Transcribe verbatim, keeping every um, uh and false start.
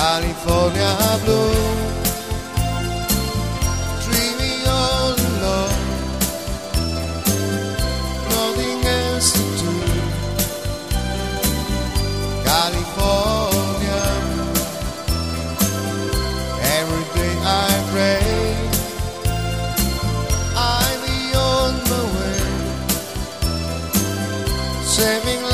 California blue, dreaming all alone, nothing else to do. California, every day I pray I'll be on my way, saving